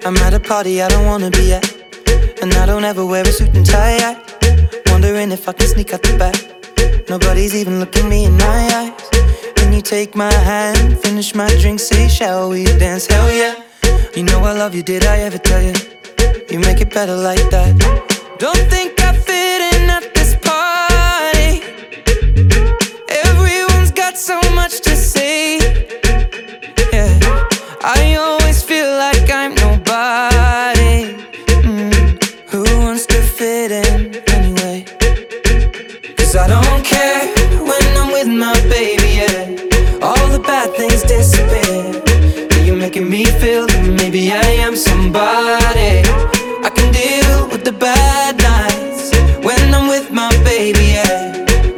I'm at a party I don't wanna be at, and I don't ever wear a suit and tie. Wondering if I can sneak out the back. Nobody's even looking me in my eyes. Can you take my hand, finish my drink, say shall we dance? Hell yeah. You know I love you, did I ever tell you? You make it better like that. Don't think I fit in at this party. Everyone's got so much to say. Yeah, I always feel like I'm nobody. Who wants to fit in anyway? Cause I don't care when I'm with my baby, yeah. All the bad things disappear. You're making me feel that maybe I am somebody. I can deal with the bad nights when I'm with my baby, yeah.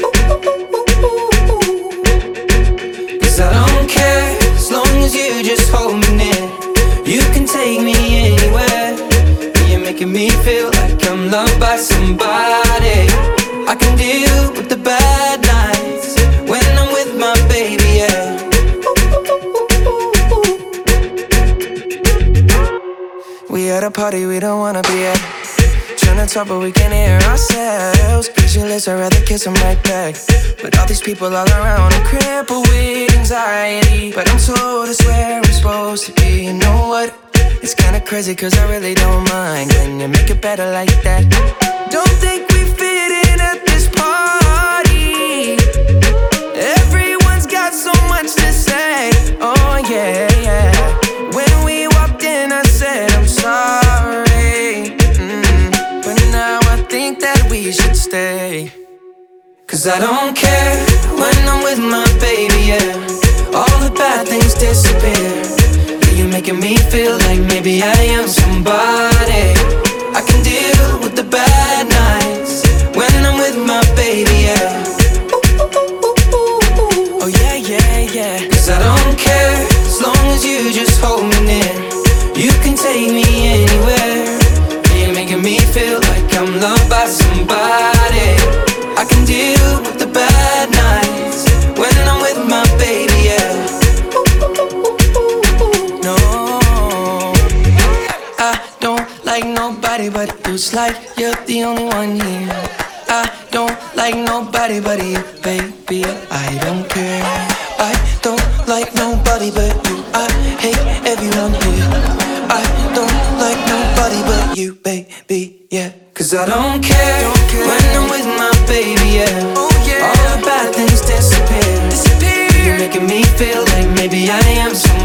Cause I don't care as long as you just hold me near. You can take me anywhere. You're making me feel like I'm loved by somebody. I can deal with the bad nights when I'm with my baby, yeah. We at a party we don't wanna be at. Trying to talk but we can't hear ourselves. Pictureless, I'd rather kiss them right back. But all these people all around, I'm crippled with anxiety. But I'm told it's where I'm supposed to be. You know what? It's kinda crazy cause I really don't mind. Can you make it better like that? Don't think we fit in at this party. Everyone's got so much to say. Oh yeah, yeah. When we walked in I said I'm sorry. But now I think that we should stay. Cause I don't care when I'm with my baby, yeah. All the bad things disappear. You're making me feel like maybe I am somebody. I can deal with the bad nights when I'm with my baby, yeah. Oh yeah, yeah, yeah. Cause I don't care as long as you just hold me near. You can take me anywhere. You're making me feel like I'm loved by somebody. I can deal with the bad nights when I'm with my baby, yeah. No, I don't like nobody but you. It's like you're the only one here. I don't like nobody but you, baby. I don't care. I don't like nobody but you. I hate everyone here. I don't like nobody but you, baby, yeah. Cause I don't care when I'm with my baby, yeah. Oh, yeah. All the bad things disappear. You're making me feel like maybe I am someone.